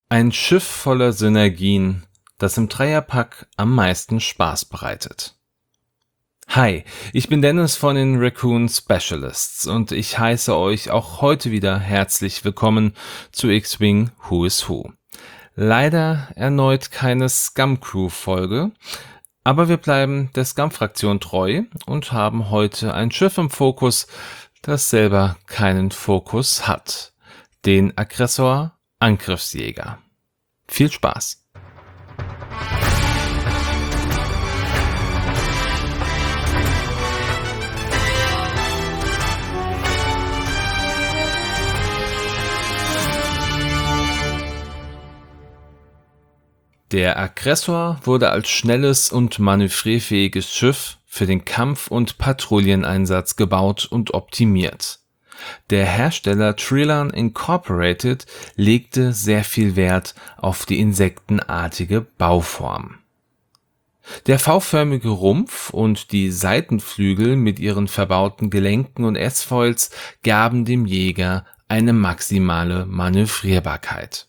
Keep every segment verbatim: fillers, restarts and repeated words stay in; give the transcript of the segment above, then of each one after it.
Ein Schiff voller Synergien, das im Dreierpack am meisten Spaß bereitet. Hi, ich bin Dennis von den Raccoon Specialists und ich heiße euch auch heute wieder herzlich willkommen zu X-Wing Who is Who. Leider erneut keine Scum-Crew-Folge, aber wir bleiben der Scum-Fraktion treu und haben heute ein Schiff im Fokus, das selber keinen Fokus hat. Den Aggressor Angriffsjäger. Viel Spaß! Der Aggressor wurde als schnelles und manövrierfähiges Schiff für den Kampf- und Patrouilleneinsatz gebaut und optimiert. Der Hersteller Trilon Incorporated legte sehr viel Wert auf die insektenartige Bauform. Der V-förmige Rumpf und die Seitenflügel mit ihren verbauten Gelenken und S-Foils gaben dem Jäger eine maximale Manövrierbarkeit.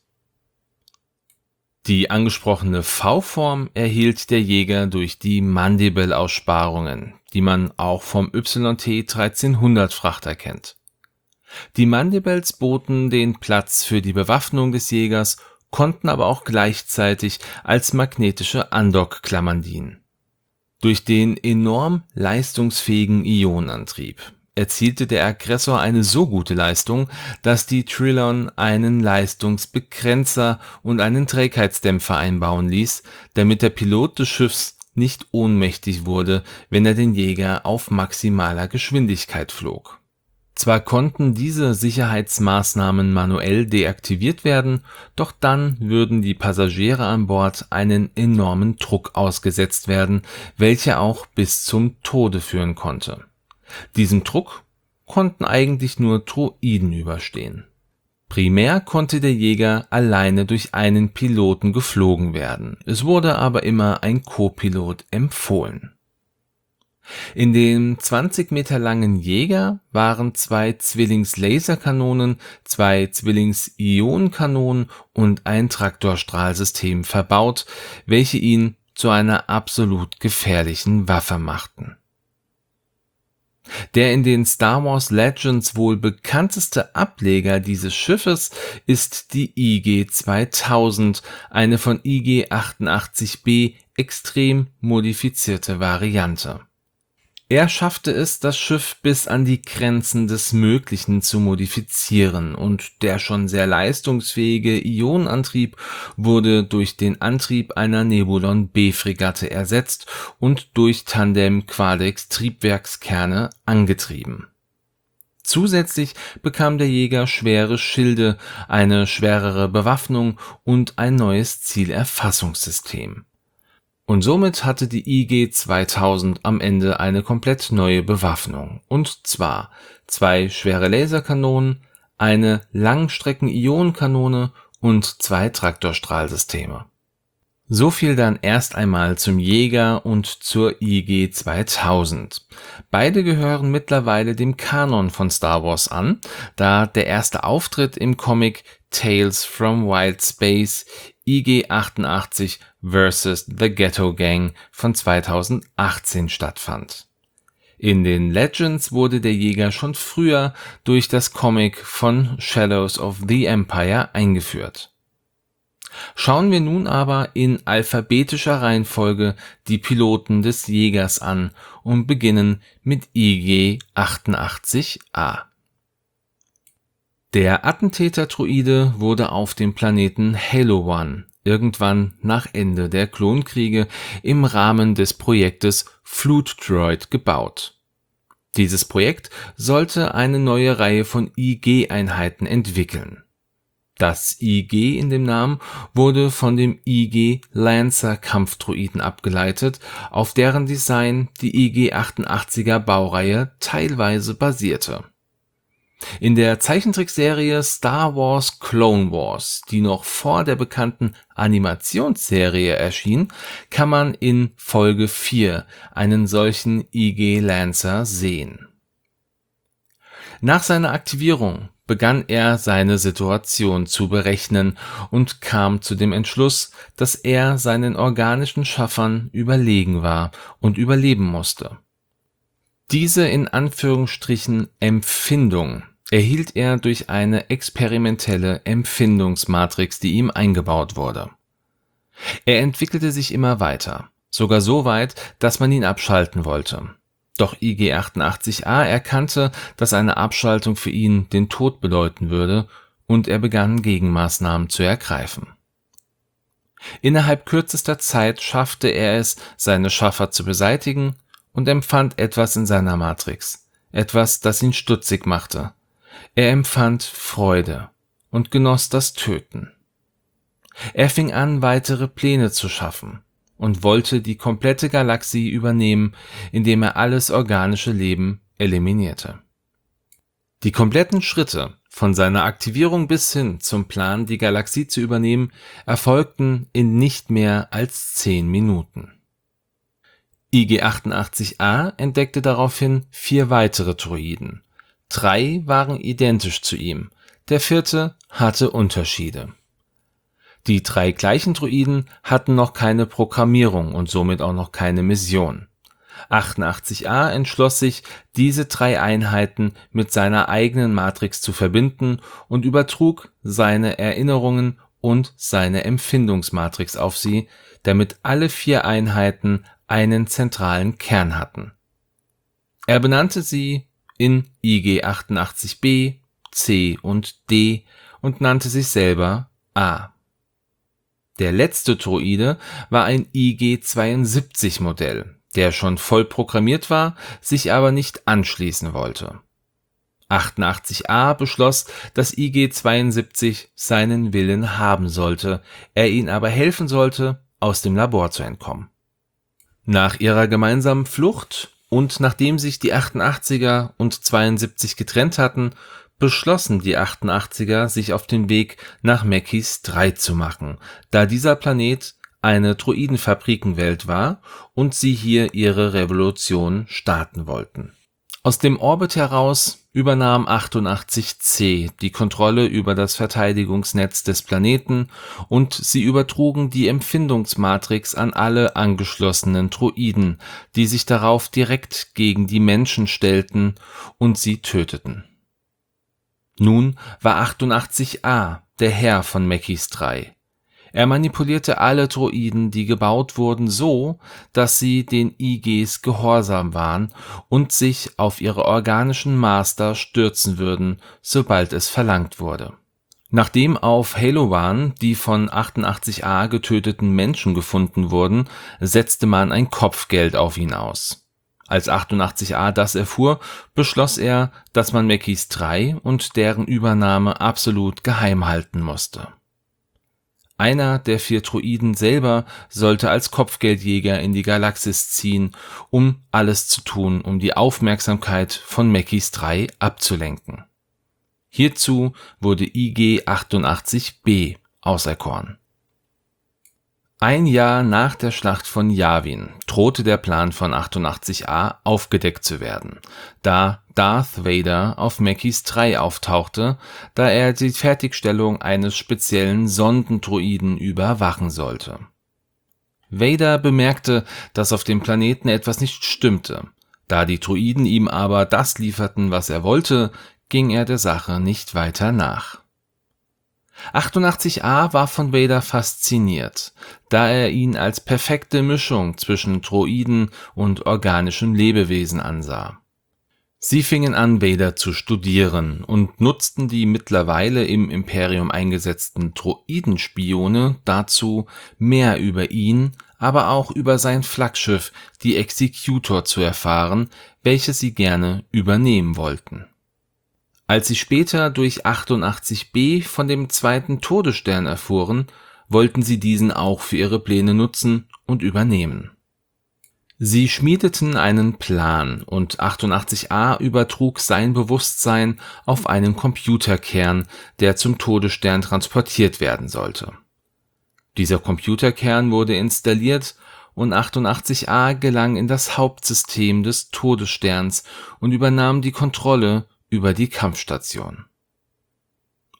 Die angesprochene V-Form erhielt der Jäger durch die Mandible-Aussparungen, die man auch vom Y T dreizehnhundert Frachter kennt. Die Mandibles boten den Platz für die Bewaffnung des Jägers, konnten aber auch gleichzeitig als magnetische Andockklammern dienen. Durch den enorm leistungsfähigen Ionenantrieb erzielte der Aggressor eine so gute Leistung, dass die Trilon einen Leistungsbegrenzer und einen Trägheitsdämpfer einbauen ließ, damit der Pilot des Schiffs nicht ohnmächtig wurde, wenn er den Jäger auf maximaler Geschwindigkeit flog. Zwar konnten diese Sicherheitsmaßnahmen manuell deaktiviert werden, doch dann würden die Passagiere an Bord einen enormen Druck ausgesetzt werden, welcher auch bis zum Tode führen konnte. Diesem Druck konnten eigentlich nur Droiden überstehen. Primär konnte der Jäger alleine durch einen Piloten geflogen werden, es wurde aber immer ein Co-Pilot empfohlen. In dem zwanzig Meter langen Jäger waren zwei Zwillings-Laserkanonen, zwei Zwillings-Ionenkanonen und ein Traktorstrahlsystem verbaut, welche ihn zu einer absolut gefährlichen Waffe machten. Der in den Star Wars Legends wohl bekannteste Ableger dieses Schiffes ist die I G zweitausend, eine von I G achtundachtzig B extrem modifizierte Variante. Er schaffte es, das Schiff bis an die Grenzen des Möglichen zu modifizieren, und der schon sehr leistungsfähige Ionenantrieb wurde durch den Antrieb einer Nebulon B-Fregatte ersetzt und durch Tandem-Quadex-Triebwerkskerne angetrieben. Zusätzlich bekam der Jäger schwere Schilde, eine schwerere Bewaffnung und ein neues Zielerfassungssystem. Und somit hatte die I G zweitausend am Ende eine komplett neue Bewaffnung, und zwar zwei schwere Laserkanonen, eine Langstrecken-Ionenkanone und zwei Traktorstrahlsysteme. So viel dann erst einmal zum Jäger und zur I G zweitausend. Beide gehören mittlerweile dem Kanon von Star Wars an, da der erste Auftritt im Comic Tales from Wild Space I G achtundachtzig versus. The Ghetto Gang von zweitausendachtzehn stattfand. In den Legends wurde der Jäger schon früher durch das Comic von Shadows of the Empire eingeführt. Schauen wir nun aber in alphabetischer Reihenfolge die Piloten des Jägers an und beginnen mit I G achtundachtzig A. Der Attentäter-Droide wurde auf dem Planeten Halo One irgendwann nach Ende der Klonkriege im Rahmen des Projektes Fleet Droid gebaut. Dieses Projekt sollte eine neue Reihe von I G-Einheiten entwickeln. Das I G in dem Namen wurde von dem I G Lancer Kampfdroiden abgeleitet, auf deren Design die I G achtundachtziger Baureihe teilweise basierte. In der Zeichentrickserie Star Wars Clone Wars, die noch vor der bekannten Animationsserie erschien, kann man in Folge vier einen solchen I G Lancer sehen. Nach seiner Aktivierung begann er seine Situation zu berechnen und kam zu dem Entschluss, dass er seinen organischen Schaffern überlegen war und überleben musste. Diese in Anführungsstrichen Empfindung erhielt er durch eine experimentelle Empfindungsmatrix, die ihm eingebaut wurde. Er entwickelte sich immer weiter, sogar so weit, dass man ihn abschalten wollte. Doch I G achtundachtzig A erkannte, dass eine Abschaltung für ihn den Tod bedeuten würde, und er begann Gegenmaßnahmen zu ergreifen. Innerhalb kürzester Zeit schaffte er es, seine Schaffer zu beseitigen und empfand etwas in seiner Matrix, etwas, das ihn stutzig machte. Er empfand Freude und genoss das Töten. Er fing an, weitere Pläne zu schaffen und wollte die komplette Galaxie übernehmen, indem er alles organische Leben eliminierte. Die kompletten Schritte von seiner Aktivierung bis hin zum Plan, die Galaxie zu übernehmen, erfolgten in nicht mehr als zehn Minuten. I G achtundachtzig A entdeckte daraufhin vier weitere Droiden. Drei waren identisch zu ihm, der vierte hatte Unterschiede. Die drei gleichen Droiden hatten noch keine Programmierung und somit auch noch keine Mission. achtundachtzig A entschloss sich, diese drei Einheiten mit seiner eigenen Matrix zu verbinden und übertrug seine Erinnerungen und seine Empfindungsmatrix auf sie, damit alle vier Einheiten einen zentralen Kern hatten. Er benannte sie in I G achtundachtzig B, C und D und nannte sich selber A. Der letzte Droide war ein I G zweiundsiebzig Modell, der schon voll programmiert war, sich aber nicht anschließen wollte. achtundachtzig A beschloss, dass I G zweiundsiebzig seinen Willen haben sollte, er ihn aber helfen sollte, aus dem Labor zu entkommen. Nach ihrer gemeinsamen Flucht und nachdem sich die achtundachtziger und zweiundsiebzig getrennt hatten, beschlossen die achtundachtziger, sich auf den Weg nach Mekis drei zu machen, da dieser Planet eine Droidenfabrikenwelt war und sie hier ihre Revolution starten wollten. Aus dem Orbit heraus übernahm achtundachtzig C die Kontrolle über das Verteidigungsnetz des Planeten und sie übertrugen die Empfindungsmatrix an alle angeschlossenen Droiden, die sich darauf direkt gegen die Menschen stellten und sie töteten. Nun war achtundachtzig A der Herr von Mekis drei. Er manipulierte alle Droiden, die gebaut wurden, so, dass sie den I Gs gehorsam waren und sich auf ihre organischen Master stürzen würden, sobald es verlangt wurde. Nachdem auf Halowan die von achtundachtzig A getöteten Menschen gefunden wurden, setzte man ein Kopfgeld auf ihn aus. Als achtundachtzig A das erfuhr, beschloss er, dass man Mekis drei und deren Übernahme absolut geheim halten musste. Einer der vier Droiden selber sollte als Kopfgeldjäger in die Galaxis ziehen, um alles zu tun, um die Aufmerksamkeit von Mekis drei abzulenken. Hierzu wurde I G achtundachtzig B auserkoren. Ein Jahr nach der Schlacht von Yavin drohte der Plan von achtundachtzig A aufgedeckt zu werden, da Darth Vader auf Mekis drei auftauchte, da er die Fertigstellung eines speziellen Sondendroiden überwachen sollte. Vader bemerkte, dass auf dem Planeten etwas nicht stimmte. Da die Droiden ihm aber das lieferten, was er wollte, ging er der Sache nicht weiter nach. achtundachtzig A war von Vader fasziniert, da er ihn als perfekte Mischung zwischen Droiden und organischen Lebewesen ansah. Sie fingen an, Vader zu studieren und nutzten die mittlerweile im Imperium eingesetzten Droidenspione dazu, mehr über ihn, aber auch über sein Flaggschiff, die Executor, zu erfahren, welches sie gerne übernehmen wollten. Als sie später durch achtundachtzig B von dem zweiten Todesstern erfuhren, wollten sie diesen auch für ihre Pläne nutzen und übernehmen. Sie schmiedeten einen Plan und achtundachtzig A übertrug sein Bewusstsein auf einen Computerkern, der zum Todesstern transportiert werden sollte. Dieser Computerkern wurde installiert und achtundachtzig A gelang in das Hauptsystem des Todessterns und übernahm die Kontrolle über die Kampfstation.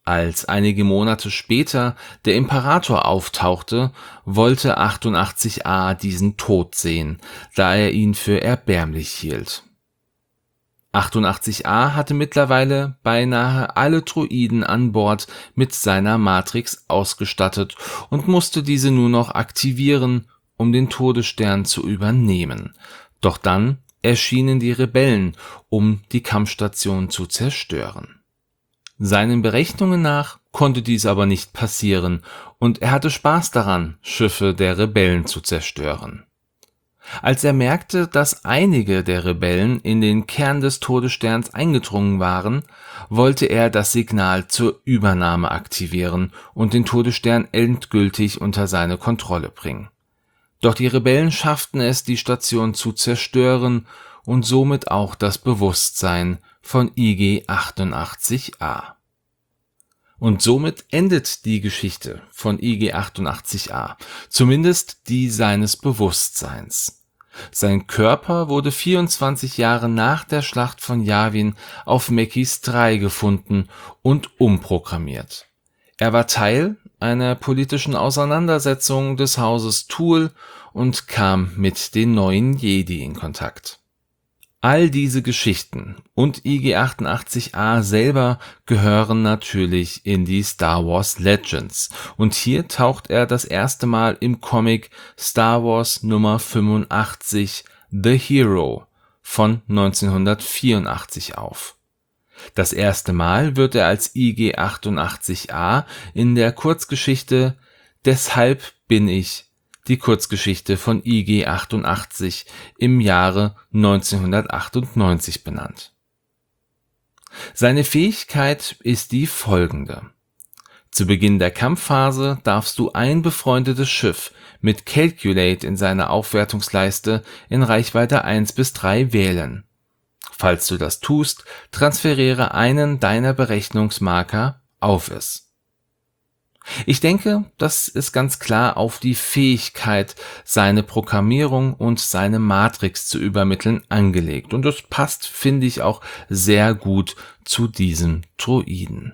Als einige Monate später der Imperator auftauchte, wollte achtundachtzig A diesen tot sehen, da er ihn für erbärmlich hielt. achtundachtzig A hatte mittlerweile beinahe alle Droiden an Bord mit seiner Matrix ausgestattet und musste diese nur noch aktivieren, um den Todesstern zu übernehmen. Doch dann erschienen die Rebellen, um die Kampfstation zu zerstören. Seinen Berechnungen nach konnte dies aber nicht passieren, und er hatte Spaß daran, Schiffe der Rebellen zu zerstören. Als er merkte, dass einige der Rebellen in den Kern des Todessterns eingedrungen waren, wollte er das Signal zur Übernahme aktivieren und den Todesstern endgültig unter seine Kontrolle bringen. Doch die Rebellen schafften es, die Station zu zerstören und somit auch das Bewusstsein von I G achtundachtzig A. Und somit endet die Geschichte von I G achtundachtzig A, zumindest die seines Bewusstseins. Sein Körper wurde vierundzwanzig Jahre nach der Schlacht von Yavin auf Mekis drei gefunden und umprogrammiert. Er war Teil einer politischen Auseinandersetzung des Hauses Thul und kam mit den neuen Jedi in Kontakt. All diese Geschichten und I G achtundachtzig A selber gehören natürlich in die Star Wars Legends, und hier taucht er das erste Mal im Comic Star Wars Nummer fünfundachtzig The Hero von neunzehnhundertvierundachtzig auf. Das erste Mal wird er als I G achtundachtzig A in der Kurzgeschichte Deshalb bin ich, die Kurzgeschichte von I G achtundachtzig im Jahre neunzehnhundertachtundneunzig benannt. Seine Fähigkeit ist die folgende: Zu Beginn der Kampfphase darfst du ein befreundetes Schiff mit Calculate in seiner Aufwertungsleiste in Reichweite eins bis drei wählen. Falls du das tust, transferiere einen deiner Berechnungsmarker auf es. Ich denke, das ist ganz klar auf die Fähigkeit, seine Programmierung und seine Matrix zu übermitteln, angelegt. Und das passt, finde ich, auch sehr gut zu diesem Droiden.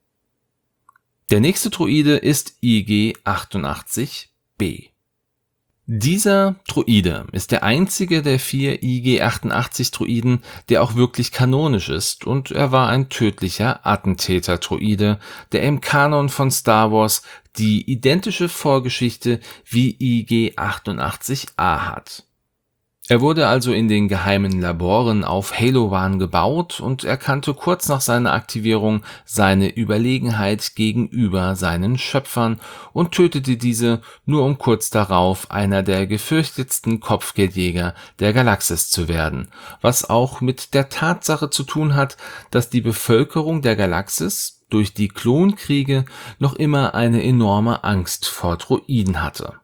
Der nächste Droide ist I G achtundachtzig B. Dieser Droide ist der einzige der vier I G achtundachtzig Droiden, der auch wirklich kanonisch ist, und er war ein tödlicher Attentäter-Droide, der im Kanon von Star Wars die identische Vorgeschichte wie I G achtundachtzig A hat. Er wurde also in den geheimen Laboren auf Halowan gebaut und erkannte kurz nach seiner Aktivierung seine Überlegenheit gegenüber seinen Schöpfern und tötete diese, nur um kurz darauf einer der gefürchtetsten Kopfgeldjäger der Galaxis zu werden, was auch mit der Tatsache zu tun hat, dass die Bevölkerung der Galaxis durch die Klonkriege noch immer eine enorme Angst vor Droiden hatte.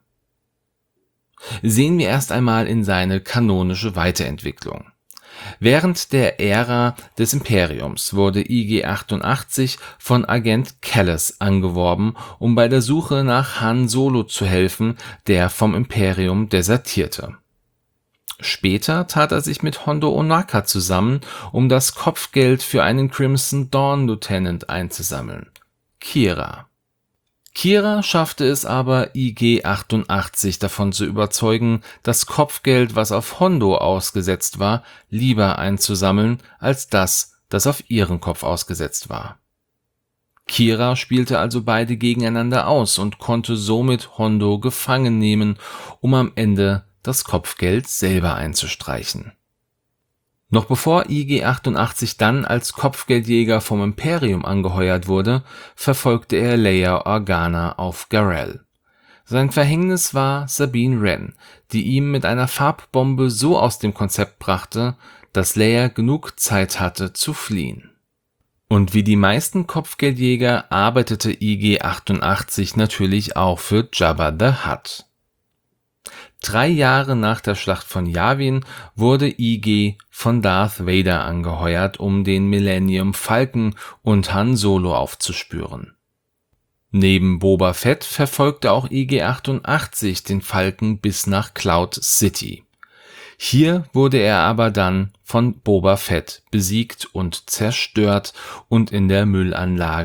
Sehen wir erst einmal in seine kanonische Weiterentwicklung. Während der Ära des Imperiums wurde I G achtundachtzig von Agent Kallus angeworben, um bei der Suche nach Han Solo zu helfen, der vom Imperium desertierte. Später tat er sich mit Hondo Ohnaka zusammen, um das Kopfgeld für einen Crimson Dawn Lieutenant einzusammeln: Kira. Kira schaffte es aber, I G achtundachtzig davon zu überzeugen, das Kopfgeld, was auf Hondo ausgesetzt war, lieber einzusammeln, als das, das auf ihren Kopf ausgesetzt war. Kira spielte also beide gegeneinander aus und konnte somit Hondo gefangen nehmen, um am Ende das Kopfgeld selber einzustreichen. Noch bevor I G achtundachtzig dann als Kopfgeldjäger vom Imperium angeheuert wurde, verfolgte er Leia Organa auf Garel. Sein Verhängnis war Sabine Wren, die ihm mit einer Farbbombe so aus dem Konzept brachte, dass Leia genug Zeit hatte zu fliehen. Und wie die meisten Kopfgeldjäger arbeitete I G achtundachtzig natürlich auch für Jabba the Hutt. Drei Jahre nach der Schlacht von Yavin wurde I G von Darth Vader angeheuert, um den Millennium Falcon und Han Solo aufzuspüren. Neben Boba Fett verfolgte auch I G achtundachtzig den Falcon bis nach Cloud City. Hier wurde er aber dann von Boba Fett besiegt und zerstört und in der Müllanlage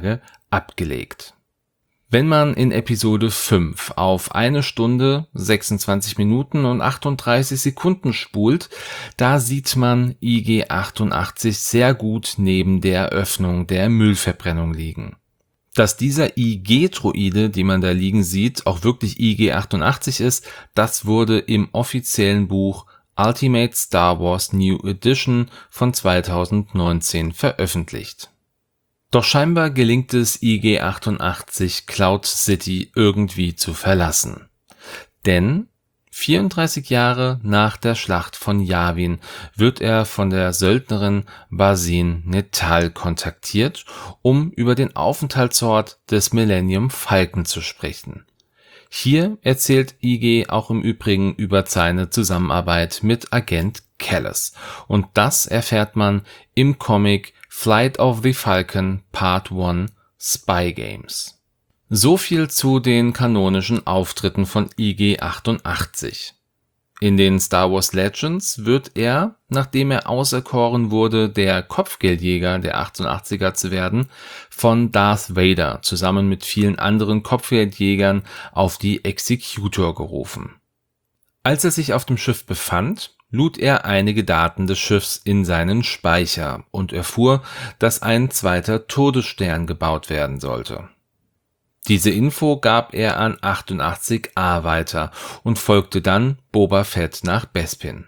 abgelegt. Wenn man in Episode fünf auf eine Stunde, sechsundzwanzig Minuten und achtunddreißig Sekunden spult, da sieht man I G achtundachtzig sehr gut neben der Öffnung der Müllverbrennung liegen. Dass dieser I G-Droide, die man da liegen sieht, auch wirklich I G achtundachtzig ist, das wurde im offiziellen Buch Ultimate Star Wars New Edition von zweitausendneunzehn veröffentlicht. Doch scheinbar gelingt es I G achtundachtzig, Cloud City irgendwie zu verlassen. Denn vierunddreißig Jahre nach der Schlacht von Yavin wird er von der Söldnerin Basin Netal kontaktiert, um über den Aufenthaltsort des Millennium Falcon zu sprechen. Hier erzählt I G auch im Übrigen über seine Zusammenarbeit mit Agent Kallus. Und das erfährt man im Comic Flight of the Falcon Part eins Spy Games. So viel zu den kanonischen Auftritten von I G achtundachtzig. In den Star Wars Legends wird er, nachdem er auserkoren wurde, der Kopfgeldjäger der achtundachtziger zu werden, von Darth Vader zusammen mit vielen anderen Kopfgeldjägern auf die Executor gerufen. Als er sich auf dem Schiff befand, lud er einige Daten des Schiffs in seinen Speicher und erfuhr, dass ein zweiter Todesstern gebaut werden sollte. Diese Info gab er an achtundachtzig A weiter und folgte dann Boba Fett nach Bespin.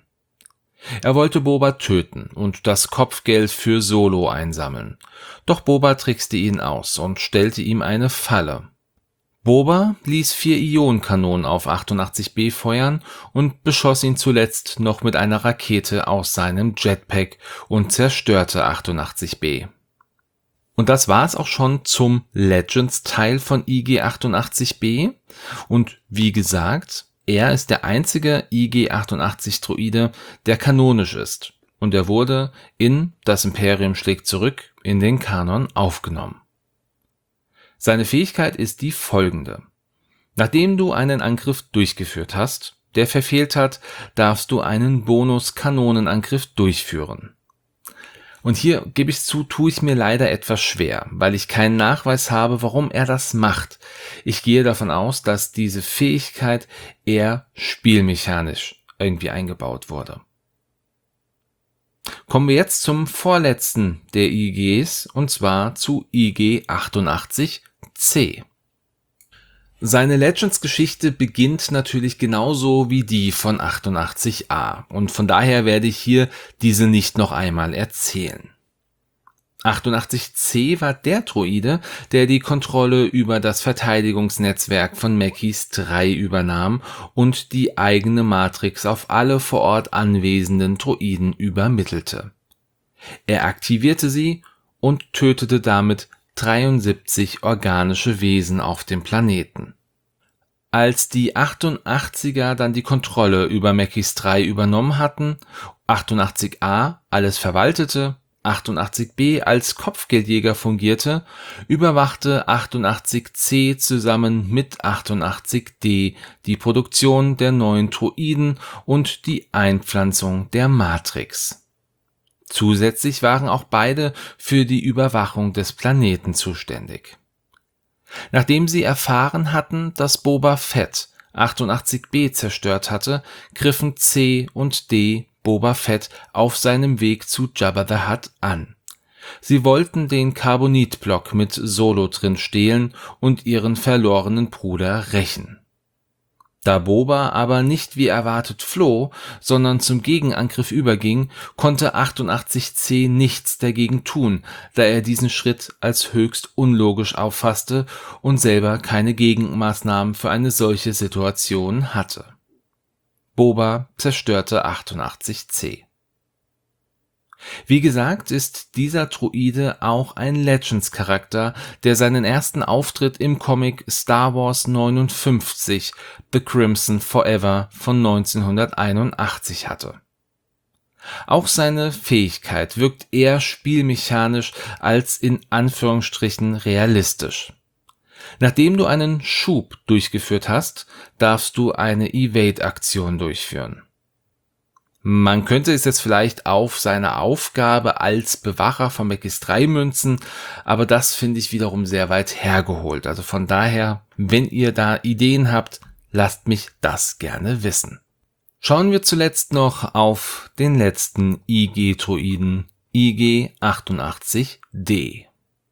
Er wollte Boba töten und das Kopfgeld für Solo einsammeln, doch Boba trickste ihn aus und stellte ihm eine Falle. Boba ließ vier Ionenkanonen auf achtundachtzig B feuern und beschoss ihn zuletzt noch mit einer Rakete aus seinem Jetpack und zerstörte achtundachtzig B. Und das war es auch schon zum Legends-Teil von I G achtundachtzig B. Und wie gesagt, er ist der einzige I G achtundachtzig-Droide, der kanonisch ist. Und er wurde in Das Imperium schlägt zurück in den Kanon aufgenommen. Seine Fähigkeit ist die folgende. Nachdem du einen Angriff durchgeführt hast, der verfehlt hat, darfst du einen Bonus-Kanonenangriff durchführen. Und hier, gebe ich zu, tue ich mir leider etwas schwer, weil ich keinen Nachweis habe, warum er das macht. Ich gehe davon aus, dass diese Fähigkeit eher spielmechanisch irgendwie eingebaut wurde. Kommen wir jetzt zum vorletzten der I Gs, und zwar zu I G achtundachtzig C. Seine Legends-Geschichte beginnt natürlich genauso wie die von achtundachtzig A und von daher werde ich hier diese nicht noch einmal erzählen. achtundachtzig C war der Droide, der die Kontrolle über das Verteidigungsnetzwerk von Maquis drei übernahm und die eigene Matrix auf alle vor Ort anwesenden Droiden übermittelte. Er aktivierte sie und tötete damit dreiundsiebzig organische Wesen auf dem Planeten. Als die achtundachtziger dann die Kontrolle über Maquis drei übernommen hatten, achtundachtzig A alles verwaltete, achtundachtzig B als Kopfgeldjäger fungierte, überwachte achtundachtzig C zusammen mit achtundachtzig D die Produktion der neuen Droiden und die Einpflanzung der Matrix. Zusätzlich waren auch beide für die Überwachung des Planeten zuständig. Nachdem sie erfahren hatten, dass Boba Fett achtundachtzig B zerstört hatte, griffen C und D Boba Fett auf seinem Weg zu Jabba the Hutt an. Sie wollten den Carbonit-Block mit Solo drin stehlen und ihren verlorenen Bruder rächen. Da Boba aber nicht wie erwartet floh, sondern zum Gegenangriff überging, konnte achtundachtzig C nichts dagegen tun, da er diesen Schritt als höchst unlogisch auffasste und selber keine Gegenmaßnahmen für eine solche Situation hatte. Boba zerstörte achtundachtzig C. Wie gesagt, ist dieser Droide auch ein Legends-Charakter, der seinen ersten Auftritt im Comic Star Wars neunundfünfzig The Crimson Forever von neunzehnhunderteinundachtzig hatte. Auch seine Fähigkeit wirkt eher spielmechanisch als in Anführungsstrichen realistisch. Nachdem du einen Schub durchgeführt hast, darfst du eine Evade-Aktion durchführen. Man könnte es jetzt vielleicht auf seine Aufgabe als Bewacher von Mackis drei münzen, aber das finde ich wiederum sehr weit hergeholt. Also von daher, wenn ihr da Ideen habt, lasst mich das gerne wissen. Schauen wir zuletzt noch auf den letzten I G-Droiden, I G achtundachtzig D.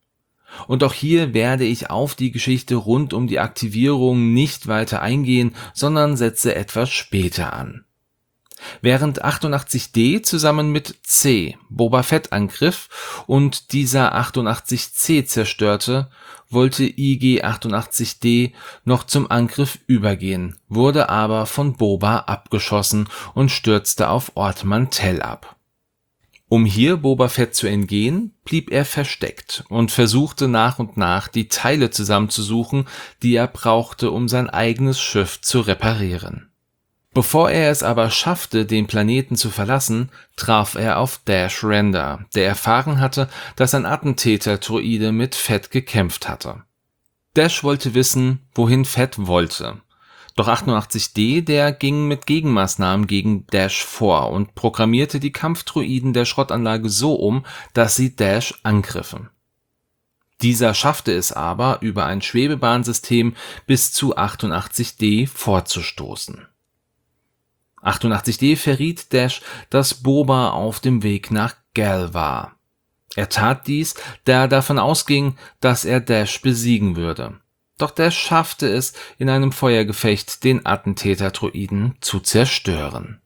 Und auch hier werde ich auf die Geschichte rund um die Aktivierung nicht weiter eingehen, sondern setze etwas später an. Während achtundachtzig D zusammen mit C Boba Fett angriff und dieser achtundachtzig C zerstörte, wollte I G achtundachtzig D noch zum Angriff übergehen, wurde aber von Boba abgeschossen und stürzte auf Ort Mantell ab. Um hier Boba Fett zu entgehen, blieb er versteckt und versuchte nach und nach die Teile zusammenzusuchen, die er brauchte, um sein eigenes Schiff zu reparieren. Bevor er es aber schaffte, den Planeten zu verlassen, traf er auf Dash Rendar, der erfahren hatte, dass ein Attentäter-Droide mit Fett gekämpft hatte. Dash wollte wissen, wohin Fett wollte. Doch achtundachtzig D, der ging mit Gegenmaßnahmen gegen Dash vor und programmierte die Kampfdroiden der Schrottanlage so um, dass sie Dash angriffen. Dieser schaffte es aber, über ein Schwebebahnsystem bis zu achtundachtzig D vorzustoßen. achtundachtzig D verriet Dash, dass Boba auf dem Weg nach Gal war. Er tat dies, da er davon ausging, dass er Dash besiegen würde. Doch Dash schaffte es, in einem Feuergefecht den Attentäter-Droiden zu zerstören.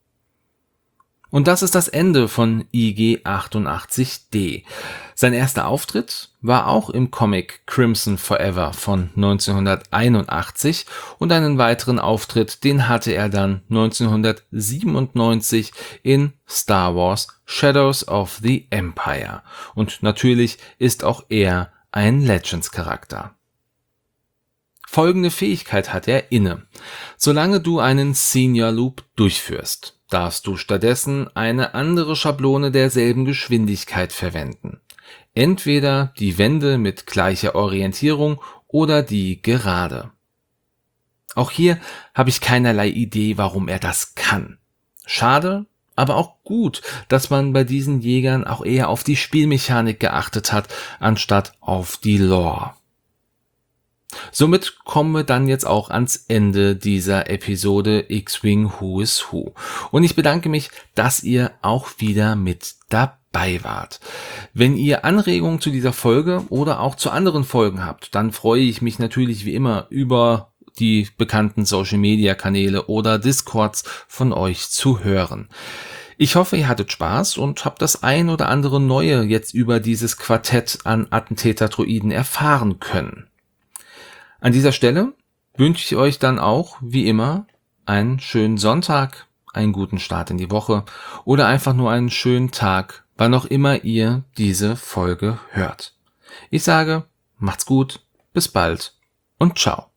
Und das ist das Ende von I G achtundachtzig D. Sein erster Auftritt war auch im Comic Crimson Forever von neunzehnhunderteinundachtzig und einen weiteren Auftritt, den hatte er dann neunzehnhundertsiebenundneunzig in Star Wars Shadows of the Empire. Und natürlich ist auch er ein Legends-Charakter. Folgende Fähigkeit hat er inne. Solange du einen Senior Loop durchführst, darfst du stattdessen eine andere Schablone derselben Geschwindigkeit verwenden. Entweder die Wände mit gleicher Orientierung oder die gerade. Auch hier habe ich keinerlei Idee, warum er das kann. Schade, aber auch gut, dass man bei diesen Jägern auch eher auf die Spielmechanik geachtet hat, anstatt auf die Lore. Somit kommen wir dann jetzt auch ans Ende dieser Episode X-Wing Who is Who. Und ich bedanke mich, dass ihr auch wieder mit dabei wart. Wenn ihr Anregungen zu dieser Folge oder auch zu anderen Folgen habt, dann freue ich mich natürlich wie immer über die bekannten Social-Media-Kanäle oder Discords von euch zu hören. Ich hoffe, ihr hattet Spaß und habt das ein oder andere Neue jetzt über dieses Quartett an Attentäter-Droiden erfahren können. An dieser Stelle wünsche ich euch dann auch, wie immer, einen schönen Sonntag, einen guten Start in die Woche oder einfach nur einen schönen Tag, wann auch immer ihr diese Folge hört. Ich sage, macht's gut, bis bald und ciao.